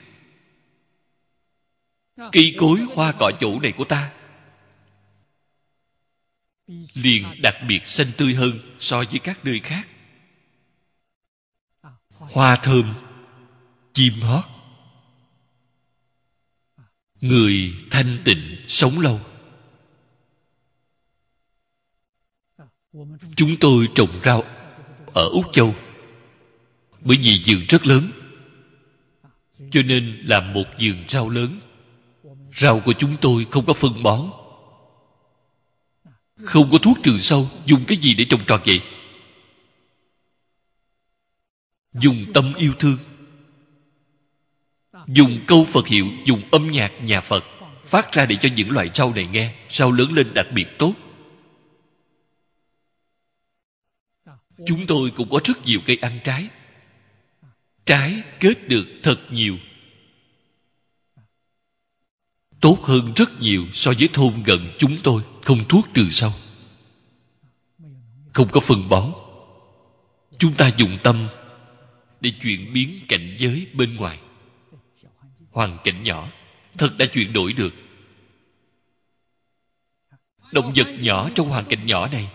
S1: Cây cối hoa cỏ chỗ này của ta liền đặc biệt xanh tươi hơn so với các nơi khác. Hoa thơm, chim hót, người thanh tịnh sống lâu. Chúng tôi trồng rau ở Úc Châu, bởi vì vườn rất lớn, cho nên làm một vườn rau lớn. Rau của chúng tôi không có phân bón, không có thuốc trừ sâu. Dùng cái gì để trồng trọt vậy? Dùng tâm yêu thương, dùng câu Phật hiệu, dùng âm nhạc nhà Phật phát ra để cho những loại rau này nghe. Rau lớn lên đặc biệt tốt. Chúng tôi cũng có rất nhiều cây ăn trái. Trái kết được thật nhiều, tốt hơn rất nhiều so với thôn gần chúng tôi. Không thuốc trừ sâu, không có phân bón. Chúng ta dùng tâm để chuyển biến cảnh giới bên ngoài. Hoàn cảnh nhỏ thật đã chuyển đổi được. Động vật nhỏ trong hoàn cảnh nhỏ này,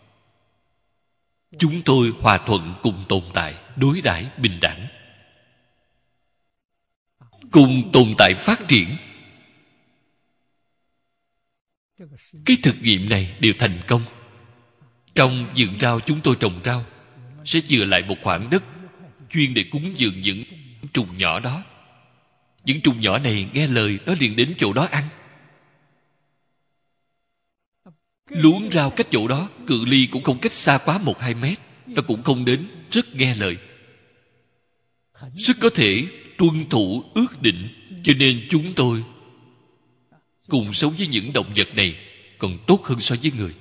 S1: chúng tôi hòa thuận cùng tồn tại, đối đãi bình đẳng, cùng tồn tại phát triển. Cái thực nghiệm này đều thành công. Trong vườn rau chúng tôi trồng rau, sẽ chừa lại một khoảng đất chuyên để cúng dường những trùng nhỏ đó. Những trùng nhỏ này nghe lời, nó liền đến chỗ đó ăn. Luống rau cách chỗ đó, cự ly cũng không cách xa quá một hai mét, nó cũng không đến, rất nghe lời, rất có thể tuân thủ ước định. Cho nên chúng tôi cùng sống với những động vật này còn tốt hơn so với người.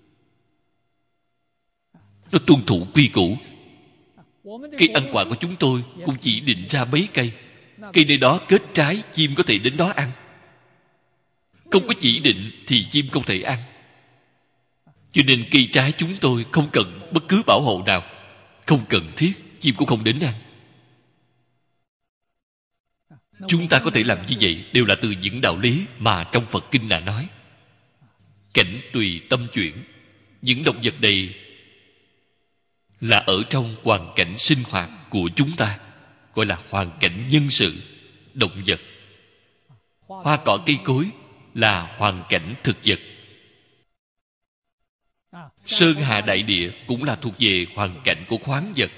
S1: Nó tuân thủ quy củ. Cây ăn quả của chúng tôi cũng chỉ định ra mấy cây. Cây nơi đó kết trái, chim có thể đến đó ăn. Không có chỉ định thì chim không thể ăn. Cho nên cây trái chúng tôi không cần bất cứ bảo hộ nào. Không cần thiết, chim cũng không đến ăn. Chúng ta có thể làm như vậy đều là từ những đạo lý mà trong Phật Kinh đã nói. Cảnh tùy tâm chuyển. Những động vật này là ở trong hoàn cảnh sinh hoạt của chúng ta, gọi là hoàn cảnh nhân sự. Động vật, hoa cỏ cây cối là hoàn cảnh thực vật. Sơn hà đại địa cũng là thuộc về hoàn cảnh của khoáng vật.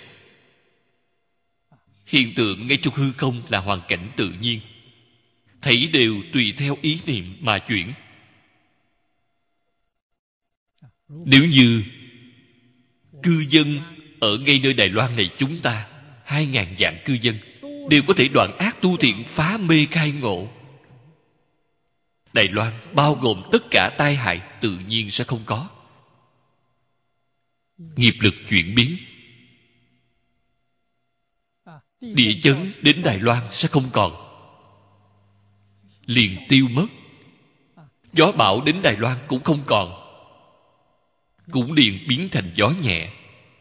S1: Hiện tượng ngay trong hư không là hoàn cảnh tự nhiên, thảy đều tùy theo ý niệm mà chuyển. Nếu như cư dân ở ngay nơi Đài Loan này chúng ta, hai ngàn vạn cư dân đều có thể đoạn ác tu thiện, phá mê khai ngộ, Đài Loan bao gồm tất cả tai hại tự nhiên sẽ không có. Nghiệp lực chuyển biến, địa chấn đến Đài Loan sẽ không còn, liền tiêu mất. Gió bão đến Đài Loan cũng không còn, cũng liền biến thành gió nhẹ.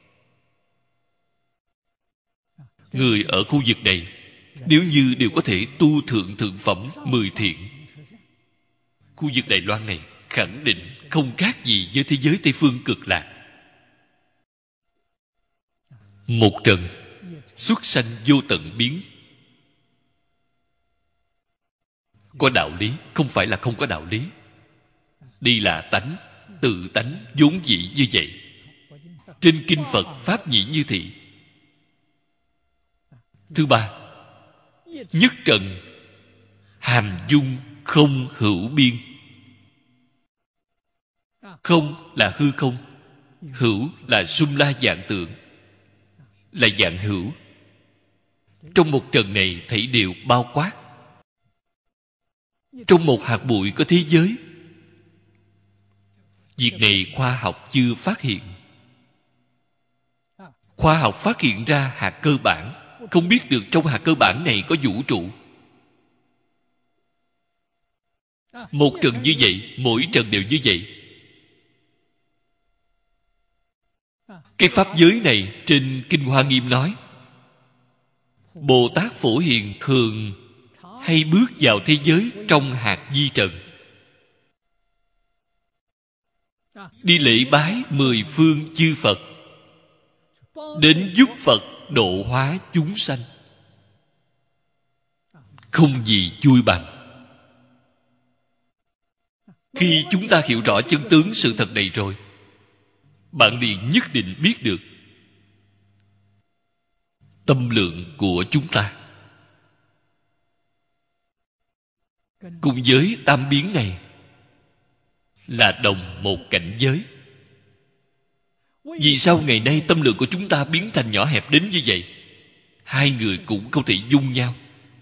S1: Người ở khu vực này nếu như đều có thể tu thượng thượng phẩm mười thiện, khu vực Đài Loan này khẳng định không khác gì với thế giới Tây phương cực lạc. Một trần xuất sanh vô tận biến. Có đạo lý, không phải là không có đạo lý. Đây là tánh, tự tánh vốn dĩ như vậy. Trên kinh Phật pháp nhĩ như thị. Thứ ba, nhất trần hàm dung không hữu biên. Không là hư không, hữu là sum la vạn tượng, là vạn hữu. Trong một trần này thảy đều bao quát. Trong một hạt bụi có thế giới. Việc này khoa học chưa phát hiện. Khoa học phát hiện ra hạt cơ bản, không biết được trong hạt cơ bản này có vũ trụ. Một trần như vậy, mỗi trần đều như vậy. Cái pháp giới này trên Kinh Hoa Nghiêm nói, Bồ Tát Phổ Hiền thường hay bước vào thế giới trong hạt vi trần, đi lễ bái mười phương chư Phật, đến giúp Phật độ hóa chúng sanh. Không gì vui bằng. Khi chúng ta hiểu rõ chân tướng sự thật này rồi, bạn liền nhất định biết được tâm lượng của chúng ta cùng với tam biến này là đồng một cảnh giới. Vì sao ngày nay tâm lượng của chúng ta biến thành nhỏ hẹp đến như vậy? Hai người cũng không thể dung nhau.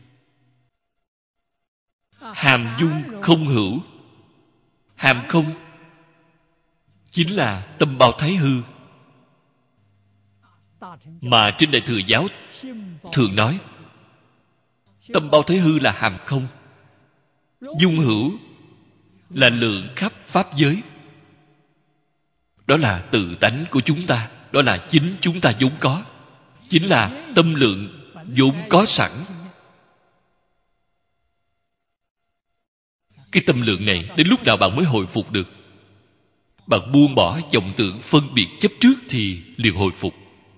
S1: Hàm dung không hữu. Hàm không chính là tâm bao thái hư, mà trên Đại Thừa Giáo thường nói tâm bao thái hư là hàm không, dung hữu là lượng khắp pháp giới. Đó là tự tánh của chúng ta, đó là chính chúng ta vốn có, chính là tâm lượng vốn có sẵn. Cái tâm lượng này đến lúc nào bạn mới hồi phục được? Bạn buông bỏ vọng tưởng phân biệt chấp trước thì liền hồi phục.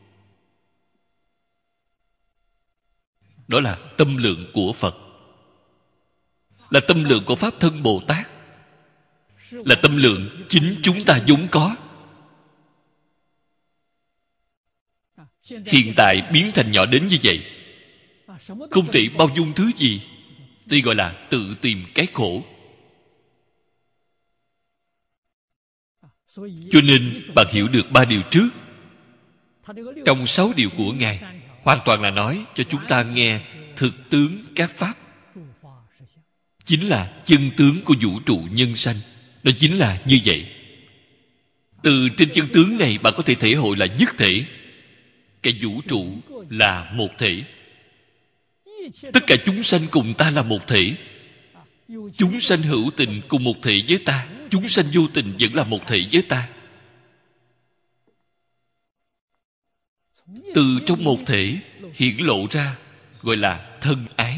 S1: Đó là tâm lượng của Phật, là tâm lượng của Pháp Thân Bồ Tát, là tâm lượng chính chúng ta vốn có. Hiện tại biến thành nhỏ đến như vậy, không thể bao dung thứ gì. Đây gọi là tự tìm cái khổ. Cho nên bạn hiểu được ba điều trước. Trong sáu điều của Ngài hoàn toàn là nói cho chúng ta nghe thực tướng các pháp, chính là chân tướng của vũ trụ nhân sanh. Đó chính là như vậy. Từ trên chân tướng này bạn có thể thể hội là nhất thể. Cái vũ trụ là một thể, tất cả chúng sanh cùng ta là một thể. Chúng sanh hữu tình cùng một thể với ta, chúng sanh vô tình vẫn là một thể với ta. Từ trong một thể hiển lộ ra gọi là thân ái.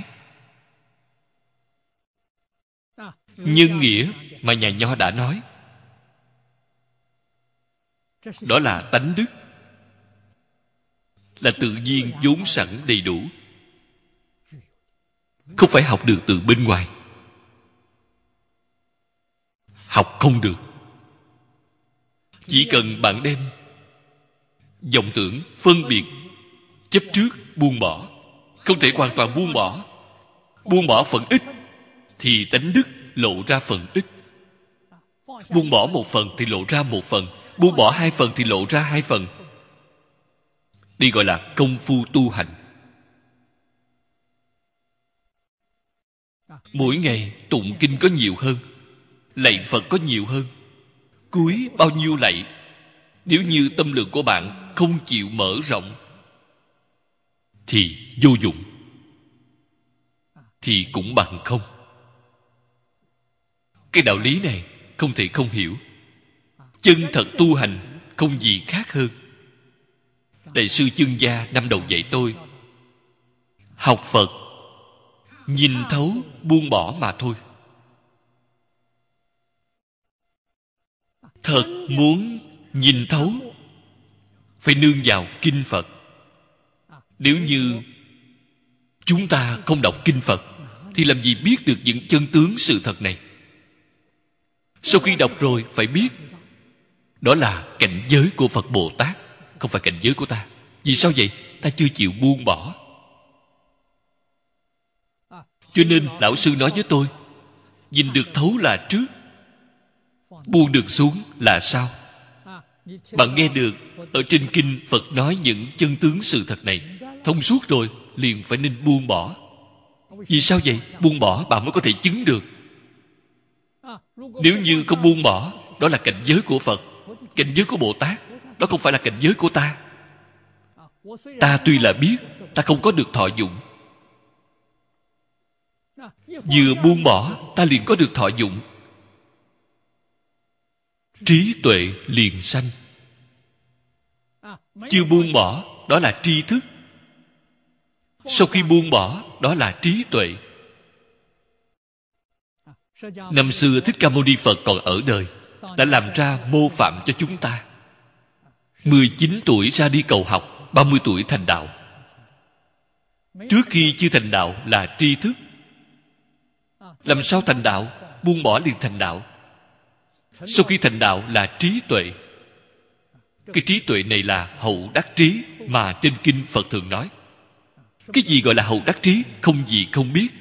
S1: Nhân nghĩa mà nhà Nho đã nói, đó là tánh đức, là tự nhiên vốn sẵn đầy đủ, không phải học được từ bên ngoài. Học không được. Chỉ cần bạn đem vọng tưởng, phân biệt, chấp trước buông bỏ. Không thể hoàn toàn buông bỏ. Buông bỏ phần ít thì tánh đức lộ ra phần ít. Buông bỏ một phần thì lộ ra một phần. Buông bỏ hai phần thì lộ ra hai phần. Đây gọi là công phu tu hành. Mỗi ngày tụng kinh có nhiều hơn, lạy Phật có nhiều hơn. Cúi bao nhiêu lạy, nếu như tâm lượng của bạn không chịu mở rộng thì vô dụng, thì cũng bằng không. Cái đạo lý này không thể không hiểu. Chân thật tu hành không gì khác hơn. Đại sư Chương Gia năm đầu dạy tôi, học Phật nhìn thấu buông bỏ mà thôi. Thật muốn nhìn thấu phải nương vào kinh Phật. Nếu như chúng ta không đọc kinh Phật thì làm gì biết được những chân tướng sự thật này. Sau khi đọc rồi phải biết đó là cảnh giới của Phật Bồ Tát, không phải cảnh giới của ta. Vì sao vậy? Ta chưa chịu buông bỏ. Cho nên lão sư nói với tôi, nhìn được thấu là trước, buông được xuống là sau. Bạn nghe được ở trên kinh Phật nói những chân tướng sự thật này, thông suốt rồi liền phải nên buông bỏ. Vì sao vậy? Buông bỏ bạn mới có thể chứng được. Nếu như không buông bỏ, đó là cảnh giới của Phật, cảnh giới của Bồ Tát. Đó không phải là cảnh giới của ta. Ta tuy là biết, ta không có được thọ dụng. Vừa buông bỏ, ta liền có được thọ dụng. Trí tuệ liền sanh. Chưa buông bỏ, đó là tri thức. Sau khi buông bỏ, đó là trí tuệ. Năm xưa Thích Ca Mâu Ni Phật còn ở đời, đã làm ra mô phạm cho chúng ta. mười chín tuổi ra đi cầu học, ba mươi tuổi thành đạo. Trước khi chưa thành đạo là tri thức. Làm sao thành đạo? Buông bỏ liền thành đạo. Sau khi thành đạo là trí tuệ. Cái trí tuệ này là hậu đắc trí mà trên kinh Phật thường nói. Cái gì gọi là hậu đắc trí? Không gì không biết.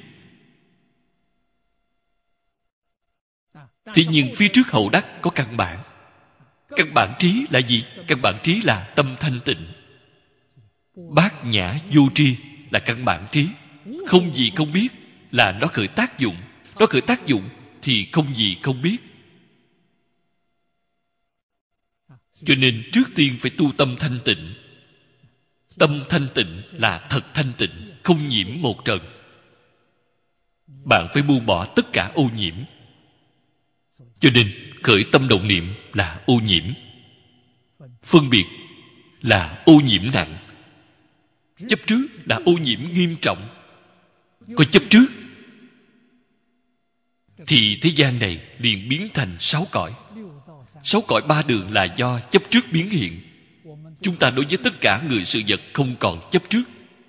S1: Thế nhưng phía trước hậu đắc có căn bản. Căn bản trí là gì? Căn bản trí là tâm thanh tịnh. Bát nhã vô tri là căn bản trí. Không gì không biết là nó khởi tác dụng. Nó khởi tác dụng thì không gì không biết. Cho nên trước tiên phải tu tâm thanh tịnh. Tâm thanh tịnh là thật thanh tịnh, không nhiễm một trần. Bạn phải buông bỏ tất cả ô nhiễm. Cho nên khởi tâm động niệm là ô nhiễm. Phân biệt là ô nhiễm nặng. Chấp trước là ô nhiễm nghiêm trọng. Có chấp trước thì thế gian này liền biến thành sáu cõi. Sáu cõi ba đường là do chấp trước biến hiện. Chúng ta đối với tất cả người sự vật không còn chấp trước.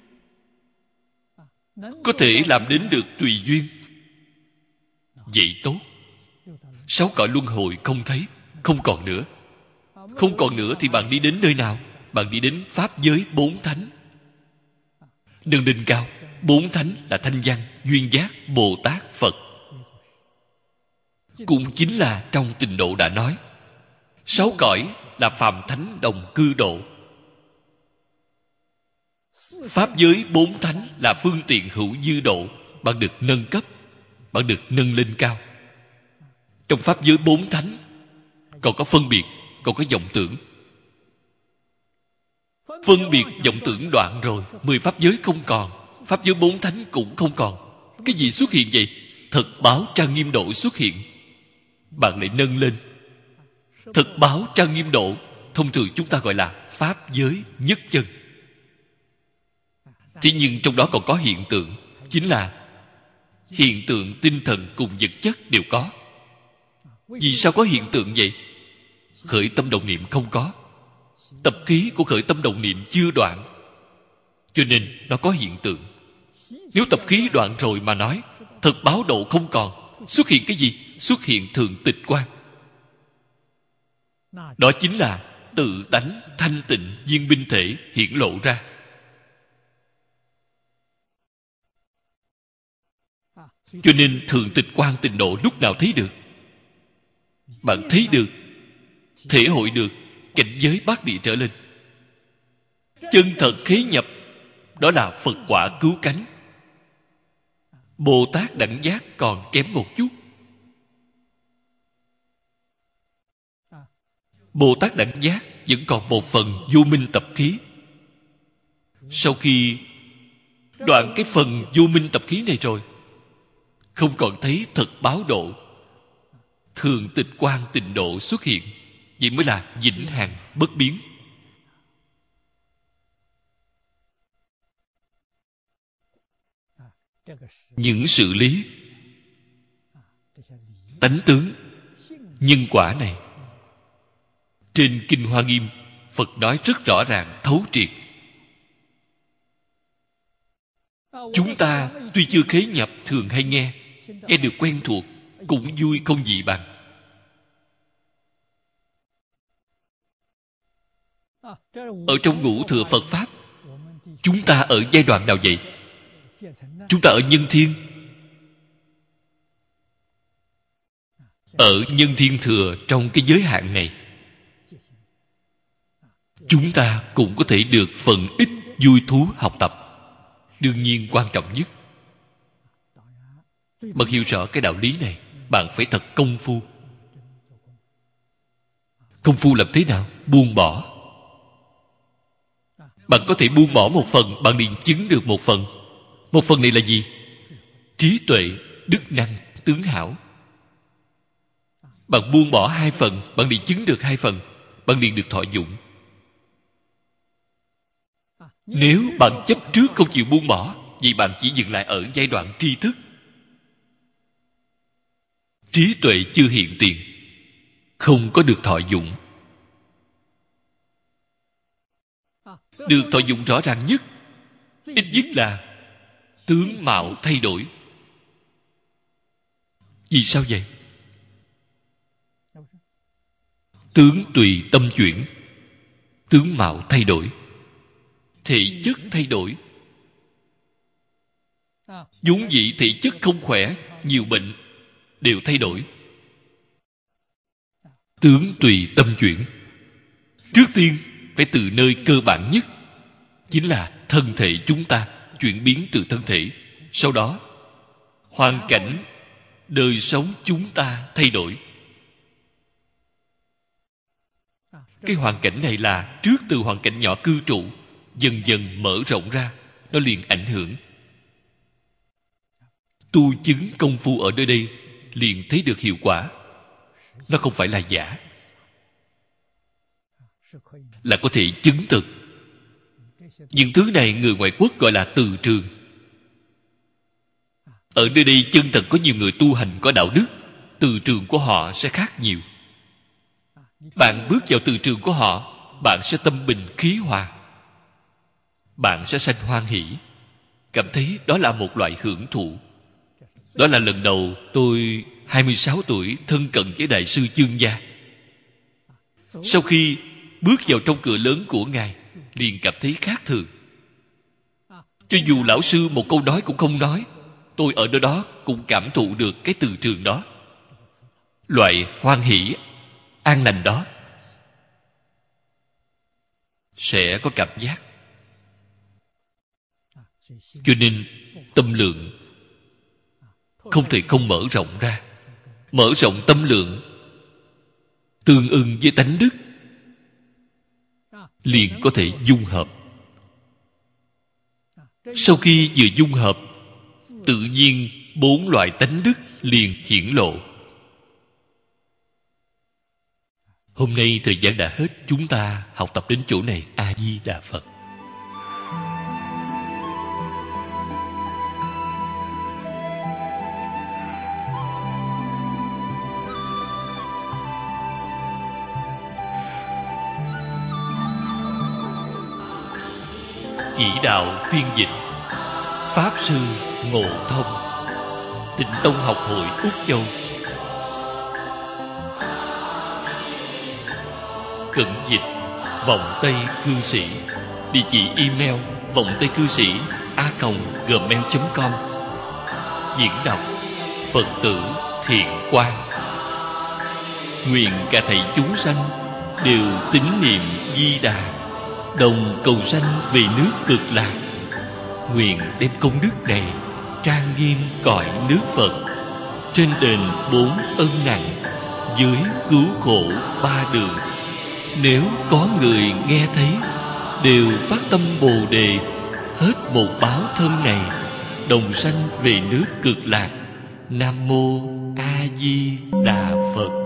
S1: Có thể làm đến được tùy duyên, vậy tốt. Sáu cõi luân hồi không thấy, không còn nữa. Không còn nữa thì bạn đi đến nơi nào? Bạn đi đến pháp giới bốn thánh. Đừng đỉnh cao. Bốn thánh là Thanh Văn, Duyên Giác, Bồ Tát, Phật. Cũng chính là trong Tịnh Độ đã nói, sáu cõi là phàm thánh đồng cư độ. Pháp giới bốn thánh là phương tiện hữu dư độ. Bạn được nâng cấp, bạn được nâng lên cao. Trong pháp giới bốn thánh còn có phân biệt, còn có vọng tưởng. Phân biệt vọng tưởng đoạn rồi, mười pháp giới không còn, pháp giới bốn thánh cũng không còn. Cái gì xuất hiện vậy? Thật báo trang nghiêm độ xuất hiện. Bạn lại nâng lên. Thật báo trang nghiêm độ thông thường chúng ta gọi là pháp giới nhất chân. Thế nhưng trong đó còn có hiện tượng, chính là hiện tượng tinh thần cùng vật chất đều có. Vì sao có hiện tượng vậy? Khởi tâm động niệm không có. Tập khí của khởi tâm động niệm chưa đoạn, cho nên nó có hiện tượng. Nếu tập khí đoạn rồi mà nói, thật báo độ không còn, xuất hiện cái gì? Xuất hiện thường tịch quan. Đó chính là tự tánh thanh tịnh viên minh thể hiển lộ ra. Cho nên thường tịch quan tịnh độ lúc nào thấy được? Bạn thấy được, thể hội được cảnh giới bát địa trở lên. Chân thật khế nhập, đó là Phật quả cứu cánh. Bồ Tát đẳng giác còn kém một chút. Bồ Tát đẳng giác vẫn còn một phần vô minh tập khí. Sau khi đoạn cái phần vô minh tập khí này rồi, không còn thấy thật báo độ, thường tịch quan tịnh độ xuất hiện. Vậy mới là vĩnh hằng bất biến. Những sự lý, tánh tướng, nhân quả này trên Kinh Hoa Nghiêm, Phật nói rất rõ ràng, thấu triệt. Chúng ta tuy chưa khế nhập, thường hay nghe, nghe được quen thuộc, cũng vui không gì bằng. Ở trong ngũ thừa Phật Pháp, chúng ta ở giai đoạn nào vậy? Chúng ta ở nhân thiên. Ở nhân thiên thừa, trong cái giới hạn này, chúng ta cũng có thể được phần ít vui thú học tập. Đương nhiên quan trọng nhất, bạn hiểu rõ cái đạo lý này, bạn phải thật công phu. Công phu làm thế nào? Buông bỏ. Bạn có thể buông bỏ một phần, bạn liền chứng được một phần. Một phần này là gì? Trí tuệ, đức năng, tướng hảo. Bạn buông bỏ hai phần, bạn liền chứng được hai phần, bạn liền được thọ dụng. Nếu bạn chấp trước không chịu buông bỏ, vậy bạn chỉ dừng lại ở giai đoạn tri thức. Trí tuệ chưa hiện tiền, không có được thọ dụng. Được thọ dụng rõ ràng nhất, ít nhất là tướng mạo thay đổi. Vì sao vậy? Tướng tùy tâm chuyển, tướng mạo thay đổi, thể chất thay đổi. Vốn dĩ thể chất không khỏe, nhiều bệnh đều thay đổi. Tướng tùy tâm chuyển. Trước tiên phải từ nơi cơ bản nhất, chính là thân thể chúng ta chuyển biến từ thân thể. Sau đó hoàn cảnh đời sống chúng ta thay đổi. Cái hoàn cảnh này là trước từ hoàn cảnh nhỏ cư trụ, dần dần mở rộng ra, nó liền ảnh hưởng. Tu chứng công phu ở nơi đây liền thấy được hiệu quả. Nó không phải là giả, là có thể chứng thực. Những thứ này người ngoại quốc gọi là từ trường. Ở nơi đây chân thật có nhiều người tu hành có đạo đức, từ trường của họ sẽ khác nhiều. Bạn bước vào từ trường của họ, bạn sẽ tâm bình khí hòa, bạn sẽ sanh hoan hỷ, cảm thấy đó là một loại hưởng thụ. Đó là lần đầu tôi hai mươi sáu tuổi thân cận với Đại sư Chương Gia. Sau khi bước vào trong cửa lớn của Ngài, liền cảm thấy khác thường. Cho dù lão sư một câu nói cũng không nói, tôi ở nơi đó cũng cảm thụ được cái từ trường đó. Loại hoan hỷ, an lành đó sẽ có cảm giác. Cho nên tâm lượng không thể không mở rộng ra. Mở rộng tâm lượng tương ưng với tánh đức, liền có thể dung hợp. Sau khi vừa dung hợp, tự nhiên bốn loại tánh đức liền hiển lộ. Hôm nay thời gian đã hết, chúng ta học tập đến chỗ này. A Di Đà Phật. Chỉ đạo phiên dịch Pháp Sư Ngộ Thông, Tịnh Tông Học Hội Úc Châu. Cận dịch Vọng Tây Cư Sĩ. Địa chỉ email vọng tây cư sĩ a còng gmail chấm com. Diễn đọc Phật tử Thiện Quang. Nguyện cả thảy chúng sanh đều tín niệm Di Đà, đồng cầu sanh về nước Cực Lạc. Nguyện đem công đức này trang nghiêm cõi nước Phật, trên đền bốn ân nặng, dưới cứu khổ ba đường. Nếu có người nghe thấy, đều phát tâm Bồ Đề, hết một báo thân này, đồng sanh về nước Cực Lạc. Nam mô A Di Đà Phật.